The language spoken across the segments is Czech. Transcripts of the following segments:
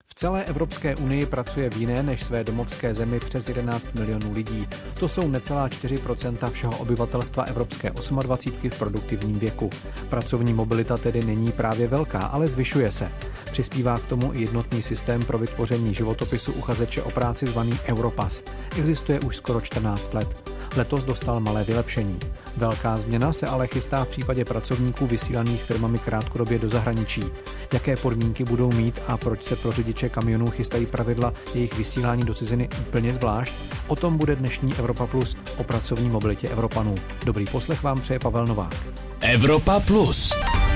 V celé Evropské unii pracuje v jiné než své domovské zemi přes 11 milionů lidí. To jsou necelá 4% všeho obyvatelstva Evropské 28 v produktivním věku. Pracovní mobilita tedy není právě velká, ale zvyšuje se. Přispívá k tomu i jednotný systém pro vytvoření životopisu uchazeče o práci zvaný Europass. Existuje už skoro 14 let. Letos dostal malé vylepšení. Velká změna se ale chystá v případě pracovníků vysílaných firmami krátkodobě do zahraničí. Jaké podmínky budou mít a proč se pro řidiče kamionů chystají pravidla jejich vysílání do ciziny úplně zvlášť? O tom bude dnešní Evropa Plus o pracovní mobilitě Evropanů. Dobrý poslech vám přeje Pavel Novák. Evropa Plus.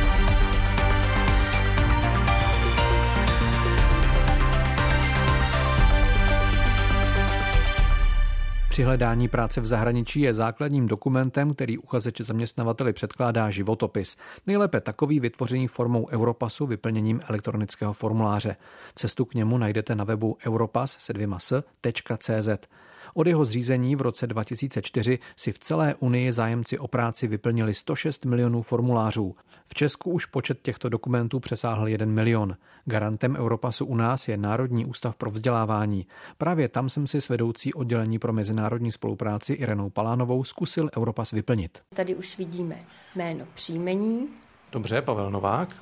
Při hledání práce v zahraničí je základním dokumentem, který uchazeč zaměstnavateli předkládá životopis. Nejlépe takový vytvořený formou Europassu vyplněním elektronického formuláře. Cestu k němu najdete na webu europass.cz. Od jeho zřízení v roce 2004 si v celé Unii zájemci o práci vyplnili 106 milionů formulářů. V Česku už počet těchto dokumentů přesáhl 1 milion. Garantem Europassu u nás je Národní ústav pro vzdělávání. Právě tam jsem si s vedoucí oddělení pro mezinárodní spolupráci Irenou Palánovou zkusil Europass vyplnit. Tady už vidíme jméno, příjmení. Dobře, Pavel Novák.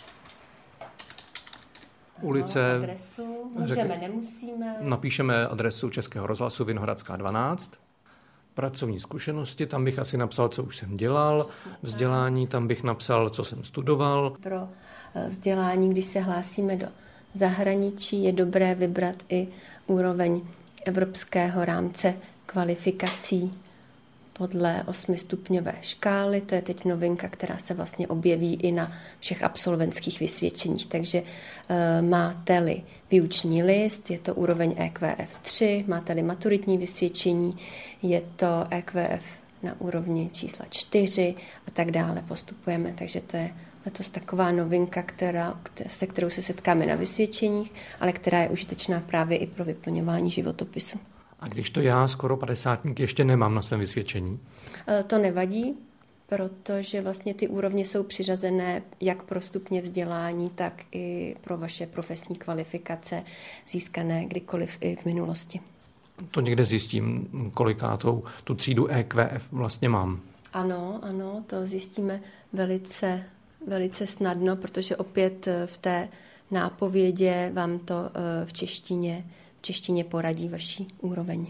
Ulice, adresu, můžeme, nemusíme. Napíšeme adresu Českého rozhlasu Vinohradská 12. Pracovní zkušenosti, tam bych asi napsal, co už jsem dělal. Vzdělání, tam bych napsal, co jsem studoval. Pro vzdělání, když se hlásíme do zahraničí, je dobré vybrat i úroveň evropského rámce kvalifikací podle 8stupňové škály. To je teď novinka, která se vlastně objeví i na všech absolventských vysvědčeních. Takže máte-li výuční list, je to úroveň EQF 3, máte-li maturitní vysvědčení, je to EQF na úrovni čísla 4 a tak dále postupujeme. Takže to je letos taková novinka, se kterou se setkáme na vysvědčeních, ale která je užitečná právě i pro vyplňování životopisu. A když to já skoro 50 ještě nemám na svém vysvědčení? To nevadí, protože vlastně ty úrovně jsou přiřazené jak pro stupně vzdělání, tak i pro vaše profesní kvalifikace získané kdykoliv i v minulosti. To někde zjistím, kolikátou tu třídu EQF vlastně mám. Ano, to zjistíme velice snadno, protože opět v té nápovědě vám to v češtině poradí vaší úroveň.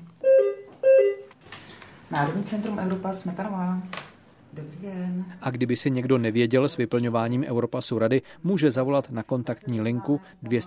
Národní centrum Europass Smetanová. Dobrý den. A kdyby si někdo nevěděl s vyplňováním Europassu rady, může zavolat na kontaktní linku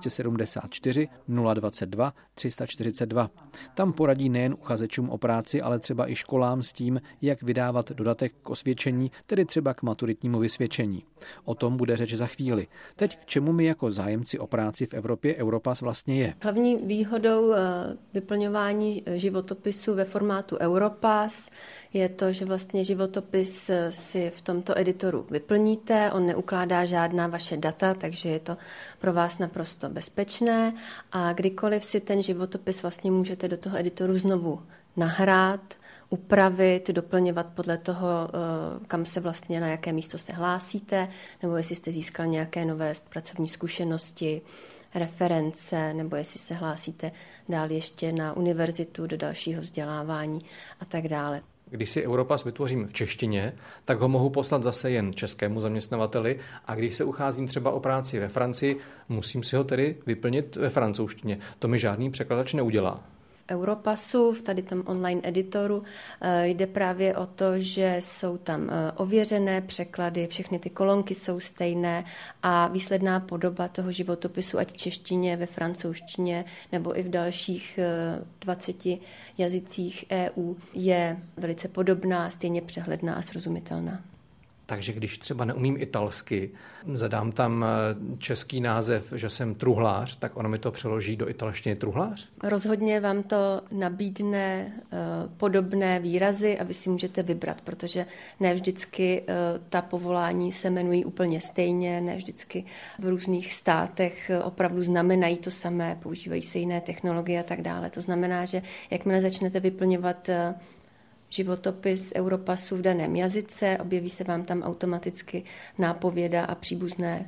274 022 342. Tam poradí nejen uchazečům o práci, ale třeba i školám s tím, jak vydávat dodatek k osvědčení, tedy třeba k maturitnímu vysvědčení. O tom bude řeč za chvíli. Teď k čemu mi jako zájemci o práci v Evropě Europass vlastně je? Hlavní výhodou vyplňování životopisu ve formátu Europass je to, že vlastně životopis si v tomto editoru vyplníte, on neukládá žádná vaše data, takže je to pro vás naprosto bezpečné a kdykoliv si ten životopis vlastně můžete do toho editoru znovu nahrát, upravit, doplňovat podle toho, kam se vlastně, na jaké místo se hlásíte, nebo jestli jste získal nějaké nové pracovní zkušenosti, reference, nebo jestli se hlásíte dál ještě na univerzitu do dalšího vzdělávání a tak dále. Když si Europass vytvořím v češtině, tak ho mohu poslat zase jen českému zaměstnavateli a když se ucházím třeba o práci ve Francii, musím si ho tedy vyplnit ve francouzštině. To mi žádný překladač neudělá. Europassu, v tady tom online editoru, jde právě o to, že jsou tam ověřené překlady, všechny ty kolonky jsou stejné a výsledná podoba toho životopisu, ať v češtině, ve francouzštině nebo i v dalších 20 jazycích EU, je velice podobná, stejně přehledná a srozumitelná. Takže když třeba neumím italsky, zadám tam český název, že jsem truhlář, tak ono mi to přeloží do italštiny truhlář? Rozhodně vám to nabídne podobné výrazy a vy si můžete vybrat, protože ne vždycky ta povolání se jmenují úplně stejně, ne vždycky v různých státech opravdu znamenají to samé, používají se jiné technologie a tak dále. To znamená, že jakmile začnete vyplňovat životopis Europassu v daném jazyce, objeví se vám tam automaticky nápověda a příbuzné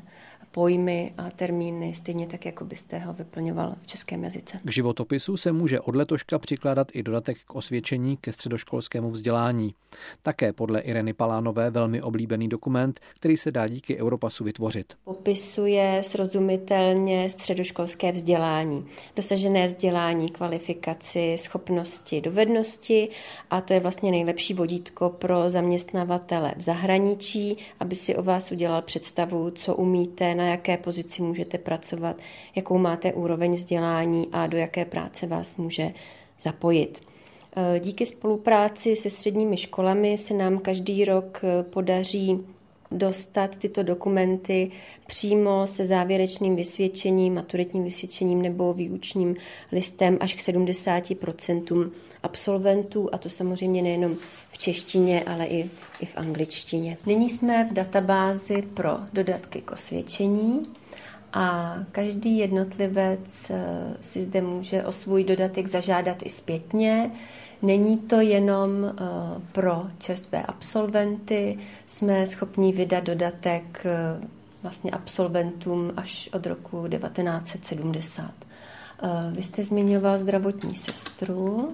pojmy a termíny, stejně tak, jako byste ho vyplňoval v českém jazyce. K životopisu se může od letoška přikládat i dodatek k osvědčení ke středoškolskému vzdělání. Také podle Ireny Palánové velmi oblíbený dokument, který se dá díky Europasu vytvořit. Popisuje srozumitelně středoškolské vzdělání, dosažené vzdělání, kvalifikaci, schopnosti, dovednosti a to je vlastně nejlepší vodítko pro zaměstnavatele v zahraničí, aby si o vás udělal představu, co umíte, na jaké pozici můžete pracovat, jakou máte úroveň vzdělání a do jaké práce vás může zapojit. Díky spolupráci se středními školami se nám každý rok podaří dostat tyto dokumenty přímo se závěrečným vysvědčením, maturitním vysvědčením nebo výučním listem až k 70% absolventů, a to samozřejmě nejenom v češtině, ale i v angličtině. Nyní jsme v databázi pro dodatky k osvědčení a každý jednotlivec si zde může o svůj dodatek zažádat i zpětně. Není to jenom pro čerstvé absolventy, jsme schopni vydat dodatek vlastně absolventům až od roku 1970. Vy jste zmiňoval zdravotní sestru,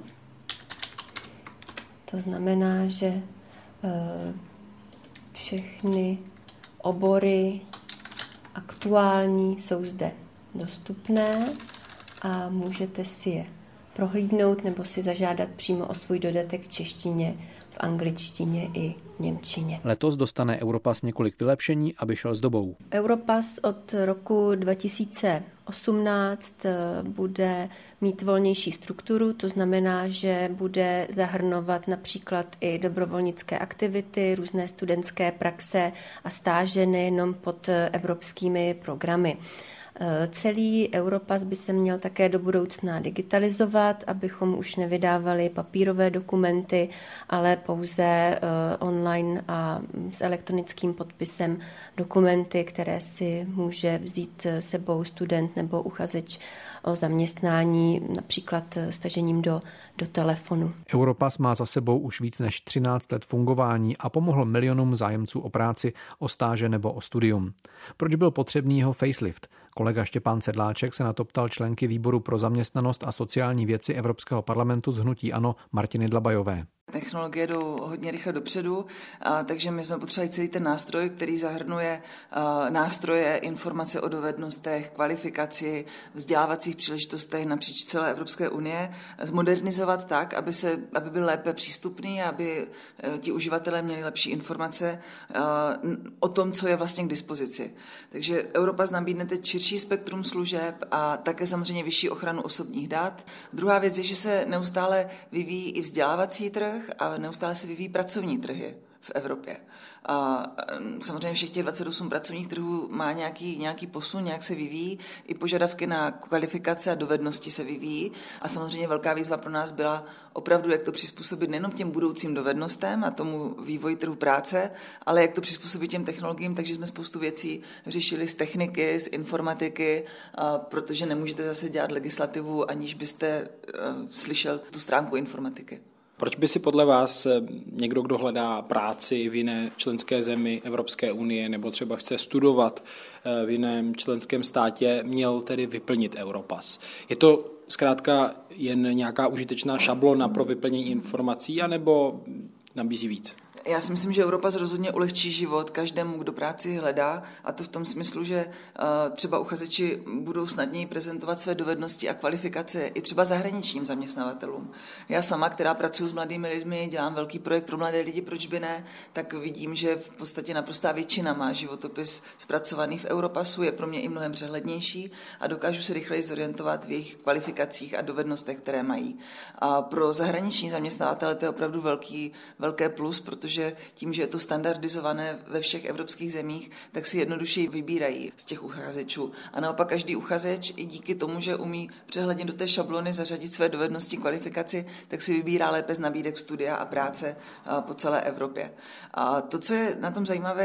to znamená, že všechny obory aktuální jsou zde dostupné a můžete si je prohlídnout nebo si zažádat přímo o svůj dodatek v češtině, v angličtině i němčině. Letos dostane Europass několik vylepšení, aby šel s dobou. Europass od roku 2018 bude mít volnější strukturu, to znamená, že bude zahrnovat například i dobrovolnické aktivity, různé studentské praxe a stáže nejenom pod evropskými programy. Celý Europass by se měl také do budoucna digitalizovat, abychom už nevydávali papírové dokumenty, ale pouze online a s elektronickým podpisem dokumenty, které si může vzít sebou student nebo uchazeč o zaměstnání, například stažením do telefonu. Europass má za sebou už víc než 13 let fungování a pomohl milionům zájemců o práci, o stáže nebo o studium. Proč byl potřebný jeho facelift? Kolega Štěpán Sedláček se na to ptal členky výboru pro zaměstnanost a sociální věci Evropského parlamentu z hnutí ANO Martiny Dlabajové. Technologie jdou hodně rychle dopředu, takže my jsme potřebovali celý ten nástroj, který zahrnuje nástroje, informace o dovednostech, kvalifikaci, vzdělávacích příležitostech napříč celé Evropské unie, zmodernizovat tak, aby byl lépe přístupný, aby ti uživatelé měli lepší informace o tom, co je vlastně k dispozici. Takže Europass nabídne teď širší spektrum služeb a také samozřejmě vyšší ochranu osobních dat. Druhá věc je, že se neustále vyvíjí i vzdělávací trh a neustále se vyvíjí pracovní trhy v Evropě. A samozřejmě všech těch 28 pracovních trhů má nějaký posun, nějak se vyvíjí, i požadavky na kvalifikace a dovednosti se vyvíjí a samozřejmě velká výzva pro nás byla opravdu, jak to přizpůsobit nejenom těm budoucím dovednostem a tomu vývoji trhu práce, ale jak to přizpůsobit těm technologiím, takže jsme spoustu věcí řešili z techniky, z informatiky, protože nemůžete zase dělat legislativu, aniž byste slyšel tu stránku informatiky. Proč by si podle vás někdo, kdo hledá práci v jiné členské zemi Evropské unie nebo třeba chce studovat v jiném členském státě, měl tedy vyplnit Europass? Je to zkrátka jen nějaká užitečná šablona pro vyplnění informací, anebo nabízí víc? Já si myslím, že Europass rozhodně ulehčí život každému, kdo práci hledá, a to v tom smyslu, že třeba uchazeči budou snadněji prezentovat své dovednosti a kvalifikace i třeba zahraničním zaměstnavatelům. Já sama, která pracuji s mladými lidmi, dělám velký projekt pro mladé lidi, proč by ne, tak vidím, že v podstatě naprostá většina má životopis zpracovaný v Europassu, je pro mě i mnohem přehlednější a dokážu se rychleji zorientovat v jejich kvalifikacích a dovednostech, které mají. A pro zahraniční zaměstnavatele to je opravdu velké plus, protože tím, že je to standardizované ve všech evropských zemích, tak si jednodušeji vybírají z těch uchazečů. A naopak každý uchazeč i díky tomu, že umí přehledně do té šablony zařadit své dovednosti, kvalifikaci, tak si vybírá lépe z nabídek studia a práce po celé Evropě. A to, co je na tom zajímavé, je, že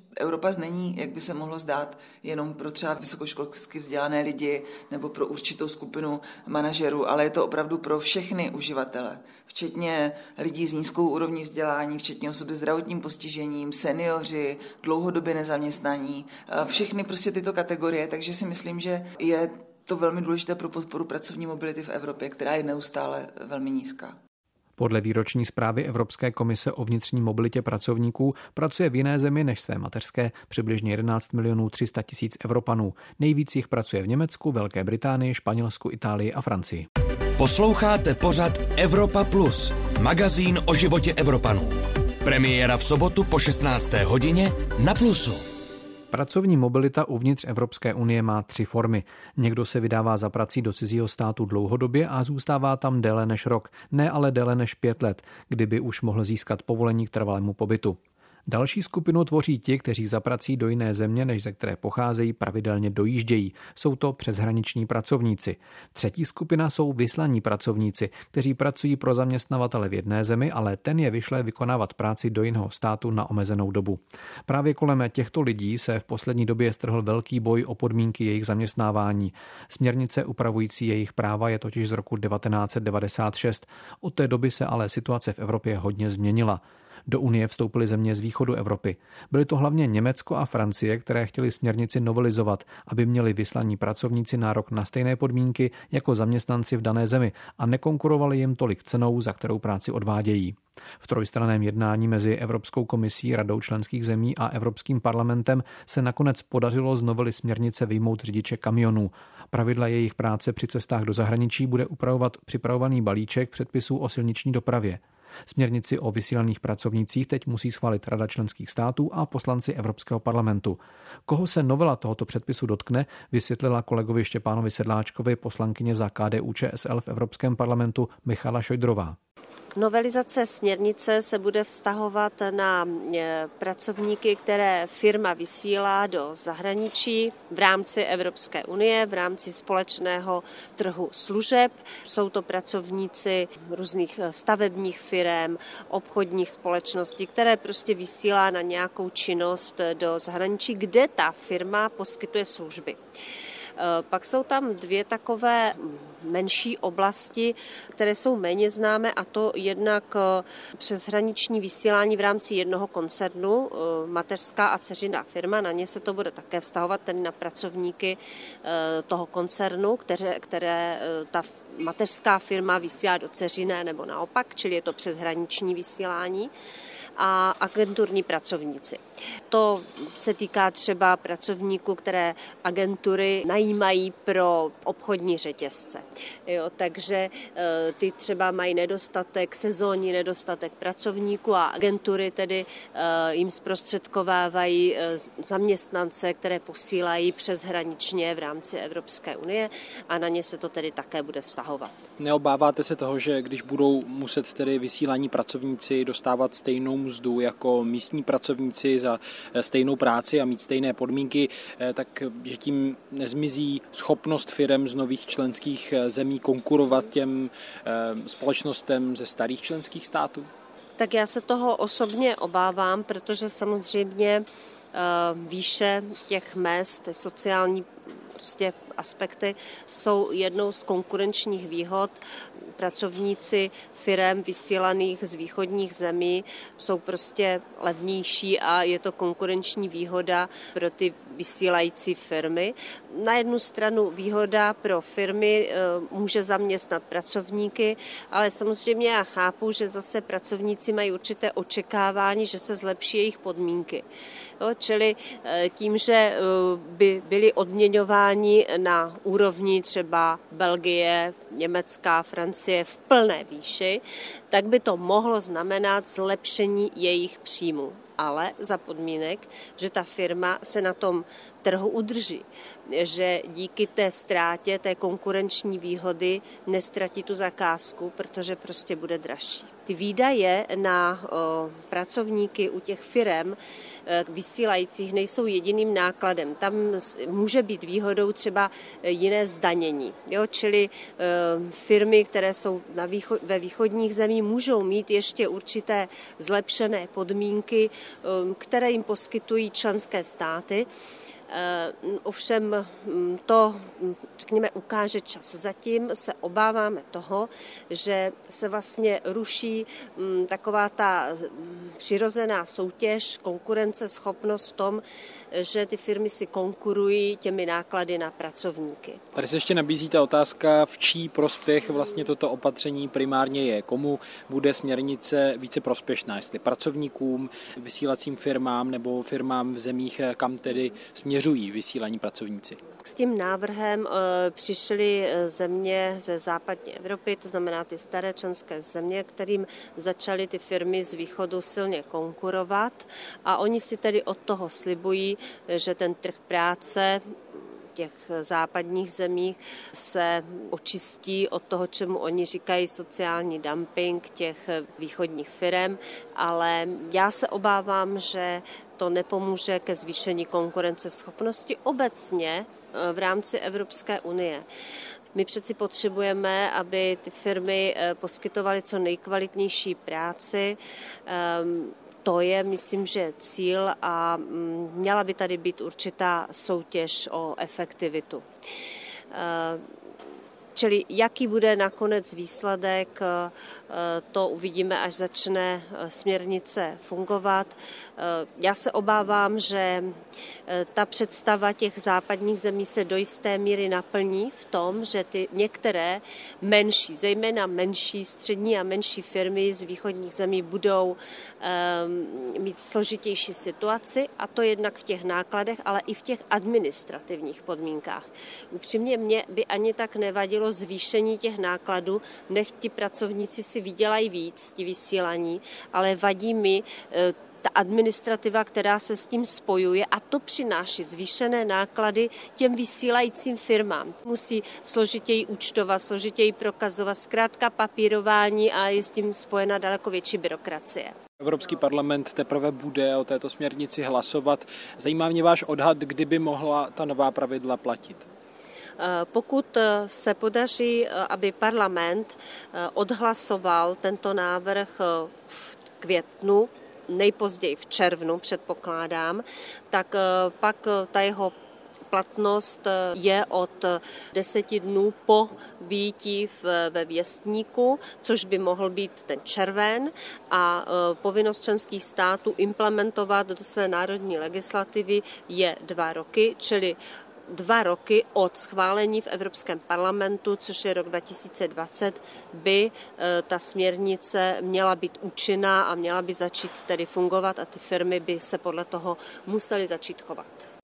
Europass není, jak by se mohlo zdát, jenom pro třeba vysokoškolsky vzdělané lidi nebo pro určitou skupinu manažerů, ale je to opravdu pro všechny uživatele, včetně lidí s nízkou úrovní vzdělání, včetně osoby s zdravotním postižením, seniori, dlouhodobě nezaměstnaní, všechny prostě tyto kategorie, takže si myslím, že je to velmi důležité pro podporu pracovní mobility v Evropě, která je neustále velmi nízká. Podle výroční zprávy Evropské komise o vnitřní mobilitě pracovníků pracuje v jiné zemi než své mateřské přibližně 11 300 000 Evropanů. Nejvíc jich pracuje v Německu, Velké Británii, Španělsku, Itálii a Francii. Posloucháte pořad Evropa Plus, magazín o životě Evropanů. Premiéra v sobotu po 16. hodině na Plusu. Pracovní mobilita uvnitř Evropské unie má 3 formy. Někdo se vydává za prací do cizího státu dlouhodobě a zůstává tam déle než rok, ne ale déle než 5 let, kdyby už mohl získat povolení k trvalému pobytu. Další skupinu tvoří ti, kteří za prací do jiné země, než ze které pocházejí, pravidelně dojíždějí. Jsou to přeshraniční pracovníci. Třetí skupina jsou vyslaní pracovníci, kteří pracují pro zaměstnavatele v jedné zemi, ale ten je vyšle vykonávat práci do jiného státu na omezenou dobu. Právě kolem těchto lidí se v poslední době strhl velký boj o podmínky jejich zaměstnávání. Směrnice upravující jejich práva je totiž z roku 1996. Od té doby se ale situace v Evropě hodně změnila. Do Unie vstoupily země z východu Evropy. Byly to hlavně Německo a Francie, které chtěly směrnici novelizovat, aby měli vyslaní pracovníci nárok na stejné podmínky jako zaměstnanci v dané zemi a nekonkurovali jim tolik cenou, za kterou práci odvádějí. V trojstranném jednání mezi Evropskou komisí, Radou členských zemí a Evropským parlamentem se nakonec podařilo z novely směrnice vyjmout řidiče kamionů. Pravidla jejich práce při cestách do zahraničí bude upravovat připravovaný balíček předpisů o silniční dopravě. Směrnici o vysílaných pracovnících teď musí schválit Rada členských států a poslanci Evropského parlamentu. Koho se novela tohoto předpisu dotkne, vysvětlila kolegovi Štěpánovi Sedláčkovi poslankyně za KDU-ČSL v Evropském parlamentu Michaela Šojdrová. Novelizace směrnice se bude vztahovat na pracovníky, které firma vysílá do zahraničí v rámci Evropské unie, v rámci společného trhu služeb. Jsou to pracovníci různých stavebních firem, obchodních společností, které prostě vysílá na nějakou činnost do zahraničí, kde ta firma poskytuje služby. Pak jsou tam 2 takové menší oblasti, které jsou méně známé, a to jednak přeshraniční vysílání v rámci jednoho koncernu, mateřská a dceřiná firma, na ně se to bude také vztahovat, tedy na pracovníky toho koncernu, které ta mateřská firma vysílá do dceřiné nebo naopak, čili je to přeshraniční vysílání. A agenturní pracovníci. To se týká třeba pracovníků, které agentury najímají pro obchodní řetězce. Takže ty třeba mají sezónní nedostatek pracovníků a agentury tedy jim zprostředkovávají zaměstnance, které posílají přeshraničně v rámci Evropské unie a na ně se to tedy také bude vztahovat. Neobáváte se toho, že když budou muset tedy vysílaní pracovníci dostávat stejnou mzdu jako místní pracovníci za stejnou práci a mít stejné podmínky, tak že tím nezmizí schopnost firem z nových členských zemí konkurovat těm společnostem ze starých členských států? Tak já se toho osobně obávám, protože samozřejmě výše těch mezd, sociální aspekty jsou jednou z konkurenčních výhod. Pracovníci firem vysílaných z východních zemí jsou prostě levnější a je to konkurenční výhoda pro ty vysílající firmy. Na jednu stranu výhoda pro firmy může zaměstnat pracovníky, ale samozřejmě já chápu, že zase pracovníci mají určité očekávání, že se zlepší jejich podmínky. Čili tím, že by byli odměňováni na úrovni třeba Belgie, Německa, Francie v plné výši, tak by to mohlo znamenat zlepšení jejich příjmů. Ale za podmínek, že ta firma se na tom trhu udrží, že díky té ztrátě, té konkurenční výhody nestratí tu zakázku, protože prostě bude dražší. Ty výdaje na pracovníky u těch firem vysílajících nejsou jediným nákladem. Tam může být výhodou třeba jiné zdanění. Jo? Čili firmy, které jsou ve východních zemích, můžou mít ještě určité zlepšené podmínky, které jim poskytují členské státy. Ovšem to, řekněme, ukáže čas. Zatím se obáváme toho, že se vlastně ruší taková ta přirozená soutěž, konkurenceschopnost v tom, že ty firmy si konkurují těmi náklady na pracovníky. Tady se ještě nabízí ta otázka, v čí prospěch vlastně toto opatření primárně je. Komu bude směrnice více prospěšná, jestli pracovníkům, vysílacím firmám nebo firmám v zemích, kam tedy směřují vysílaní pracovníci? S tím návrhem přišly země ze západní Evropy, to znamená ty staré členské země, kterým začaly ty firmy z východu silně konkurovat a oni si tedy od toho slibují, že ten trh práce těch západních zemí se očistí od toho, čemu oni říkají sociální dumping těch východních firem, ale já se obávám, že to nepomůže ke zvýšení konkurenceschopnosti obecně v rámci Evropské unie. My přeci potřebujeme, aby ty firmy poskytovaly co nejkvalitnější práci. To je, myslím, že cíl a měla by tady být určitá soutěž o efektivitu. Čili jaký bude nakonec výsledek, to uvidíme, až začne směrnice fungovat. Já se obávám, že ta představa těch západních zemí se do jisté míry naplní v tom, že ty některé menší, zejména menší, střední a menší firmy z východních zemí budou mít složitější situaci, a to jednak v těch nákladech, ale i v těch administrativních podmínkách. Upřímně mě by ani tak nevadilo zvýšení těch nákladů, nech ti pracovníci si vydělají víc, ti vysílaní, ale vadí mi ta administrativa, která se s tím spojuje, a to přináší zvýšené náklady těm vysílajícím firmám. Musí složitěji účtovat, složitěji prokazovat, zkrátka papírování a je s tím spojena daleko větší byrokracie. Evropský parlament teprve bude o této směrnici hlasovat. Zajímá mě váš odhad, kdy by mohla ta nová pravidla platit? Pokud se podaří, aby parlament odhlasoval tento návrh v květnu, nejpozději v červnu předpokládám, tak pak ta jeho platnost je od 10 dnů po vyjití ve věstníku, což by mohl být ten červen, a povinnost členských států implementovat do své národní legislativy je 2 roky, čili 2 roky od schválení v Evropském parlamentu, což je rok 2020, by ta směrnice měla být účinná a měla by začít tedy fungovat a ty firmy by se podle toho musely začít chovat.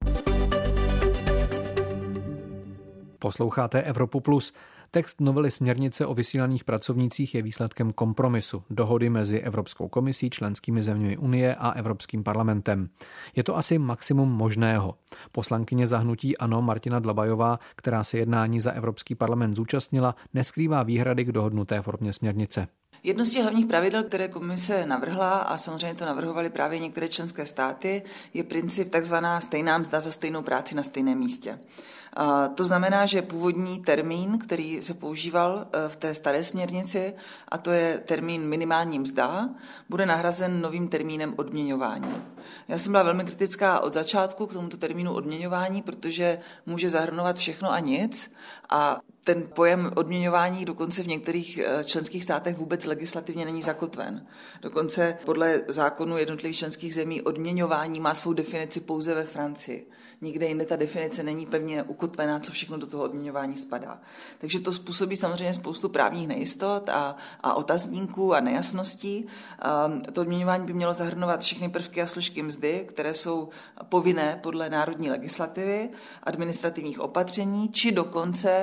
Posloucháte Evropu Plus. Text novely směrnice o vysílaných pracovnících je výsledkem kompromisu, dohody mezi Evropskou komisí, členskými zeměmi Unie a Evropským parlamentem. Je to asi maximum možného. Poslankyně za hnutí ANO Martina Dlabajová, která se jednání za Evropský parlament zúčastnila, neskrývá výhrady k dohodnuté formě směrnice. Jedno z těch hlavních pravidel, které komise navrhla, a samozřejmě to navrhovaly právě některé členské státy, je princip takzvaná stejná mzda za stejnou práci na stejném místě. To znamená, že původní termín, který se používal v té staré směrnici, a to je termín minimální mzda, bude nahrazen novým termínem odměňování. Já jsem byla velmi kritická od začátku k tomuto termínu odměňování, protože může zahrnovat všechno a nic, a ten pojem odměňování dokonce v některých členských státech vůbec legislativně není zakotven. Dokonce podle zákonu jednotlivých členských zemí odměňování má svou definici pouze ve Francii. Nikde jinde ta definice není pevně ukotvená, co všechno do toho odměňování spadá. Takže to způsobí samozřejmě spoustu právních nejistot a otazníků a nejasností. To odměňování by mělo zahrnovat všechny prvky a složky mzdy, které jsou povinné podle národní legislativy, administrativních opatření, či dokonce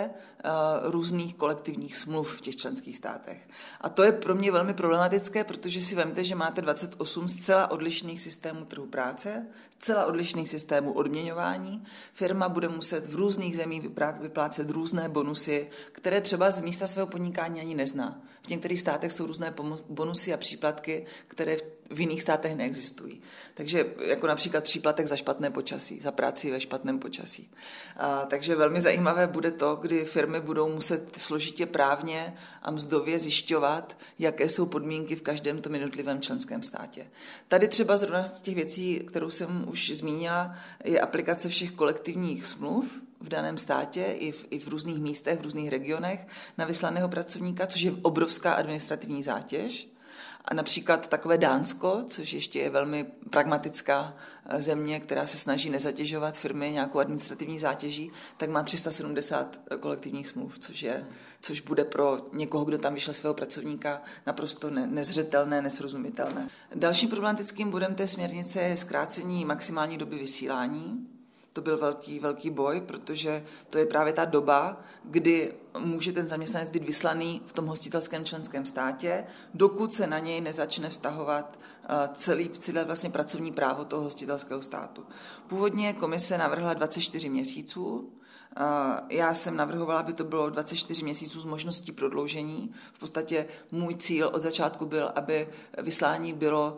různých kolektivních smluv v těch členských státech. A to je pro mě velmi problematické, protože si vemte, že máte 28 zcela odlišných systémů trhu práce, zcela odlišných systémů odměňování. Firma bude muset v různých zemích vyplácet různé bonusy, které třeba z místa svého podnikání ani nezná. V některých státech jsou různé bonusy a příplatky, které v jiných státech neexistují. Takže jako například příplatek za špatné počasí, za práci ve špatném počasí. Takže velmi zajímavé bude to, kdy firmy budou muset složitě právně a mzdově zjišťovat, jaké jsou podmínky v každém tom jednotlivém členském státě. Tady třeba zrovna z těch věcí, kterou jsem už zmínila, je aplikace všech kolektivních smluv v daném státě i v různých místech, v různých regionech na vyslaného pracovníka, což je obrovská administrativní zátěž. A například takové Dánsko, což ještě je velmi pragmatická země, která se snaží nezatěžovat firmy nějakou administrativní zátěží, tak má 370 kolektivních smluv, což bude pro někoho, kdo tam vyšle svého pracovníka, naprosto nezřetelné, nesrozumitelné. Dalším problematickým bodem té směrnice je zkrácení maximální doby vysílání. To byl velký boj, protože to je právě ta doba, kdy může ten zaměstnanec být vyslaný v tom hostitelském členském státě, dokud se na něj nezačne vztahovat celé vlastně pracovní právo toho hostitelského státu. Původně komise navrhla 24 měsíců, já jsem navrhovala, aby to bylo 24 měsíců s možností prodloužení. V podstatě můj cíl od začátku byl, aby vyslání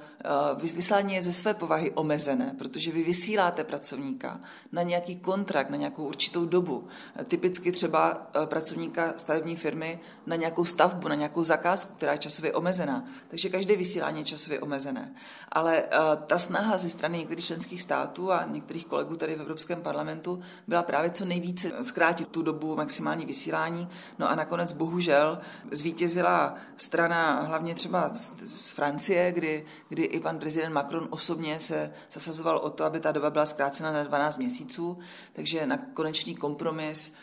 je ze své povahy omezené, protože vy vysíláte pracovníka na nějaký kontrakt, na nějakou určitou dobu. Typicky třeba pracovníka stavební firmy na nějakou stavbu, na nějakou zakázku, která je časově omezená. Takže každé vysílání je časově omezené. Ale ta snaha ze strany některých členských států a některých kolegů tady v Evropském parlamentu byla právě co nejvíce zkrátit tu dobu maximální vysílání. No a nakonec bohužel zvítězila strana hlavně třeba z Francie, kdy i pan prezident Macron osobně se zasazoval o to, aby ta doba byla zkrácena na 12 měsíců, takže na konečný kompromis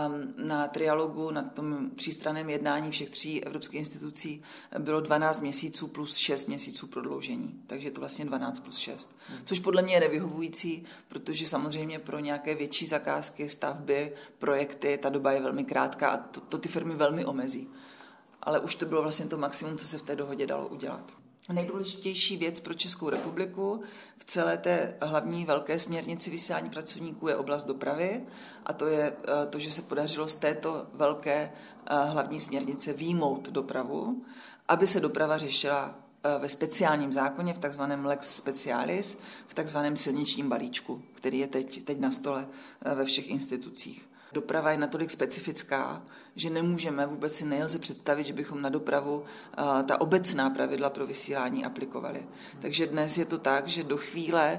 na trialogu, na tom třístranném jednání všech tří evropských institucí bylo 12 měsíců plus 6 měsíců prodloužení. Takže je to vlastně 12 plus 6. Což podle mě je nevyhovující, protože samozřejmě pro nějaké větší zakázky, stavby, projekty, ta doba je velmi krátká a to ty firmy velmi omezí. Ale už to bylo vlastně to maximum, co se v té dohodě dalo udělat. Nejdůležitější věc pro Českou republiku v celé té hlavní velké směrnici vysílání pracovníků je oblast dopravy a to je to, že se podařilo z této velké hlavní směrnice vyjmout dopravu, aby se doprava řešila ve speciálním zákoně, v takzvaném lex specialis, v takzvaném silničním balíčku, který je teď na stole ve všech institucích. Doprava je natolik specifická, že vůbec si nelze představit, že bychom na dopravu ta obecná pravidla pro vysílání aplikovali. Takže dnes je to tak, že do chvíle,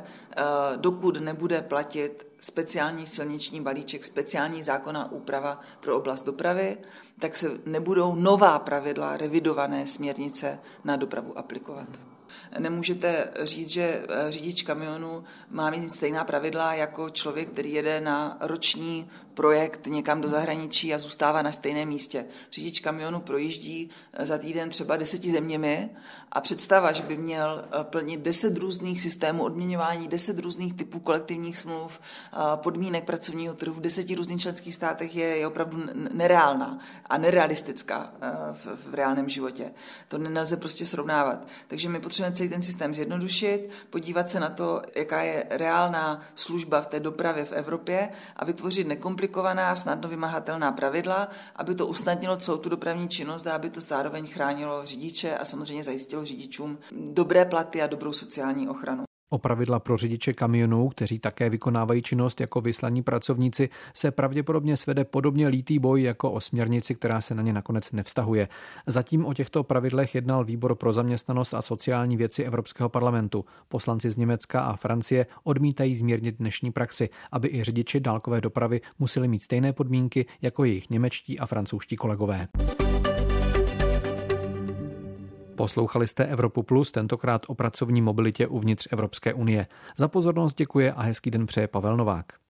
dokud nebude platit speciální silniční balíček, speciální zákonná úprava pro oblast dopravy, tak se nebudou nová pravidla, revidované směrnice na dopravu aplikovat. Nemůžete říct, že řidič kamionu má mít stejná pravidla jako člověk, který jede na roční projekt někam do zahraničí a zůstává na stejném místě. Řidič kamionu projíždí za týden třeba 10 zeměmi a představa, že by měl plnit 10 různých systémů odměňování, 10 různých typů kolektivních smluv, podmínek pracovního trhu v 10 různých členských státech je opravdu nereálná a nerealistická v reálném životě. To nelze prostě srovnávat. Takže my potřebujeme celý ten systém zjednodušit, podívat se na to, jaká je reálná služba v té dopravě v Evropě a vytvořit nekomplikovaná, snadno vymahatelná pravidla, aby to usnadnilo celou tu dopravní činnost a aby to zároveň chránilo řidiče a samozřejmě zajistilo řidičům dobré platy a dobrou sociální ochranu. O pravidla pro řidiče kamionů, kteří také vykonávají činnost jako vyslaní pracovníci, se pravděpodobně svede podobně lítý boj jako o směrnici, která se na ně nakonec nevztahuje. Zatím o těchto pravidlech jednal Výbor pro zaměstnanost a sociální věci Evropského parlamentu. Poslanci z Německa a Francie odmítají zmírnit dnešní praxi, aby i řidiči dálkové dopravy museli mít stejné podmínky jako jejich němečtí a francouzští kolegové. Poslouchali jste Evropu Plus, tentokrát o pracovní mobilitě uvnitř Evropské unie. Za pozornost děkuje a hezký den přeje Pavel Novák.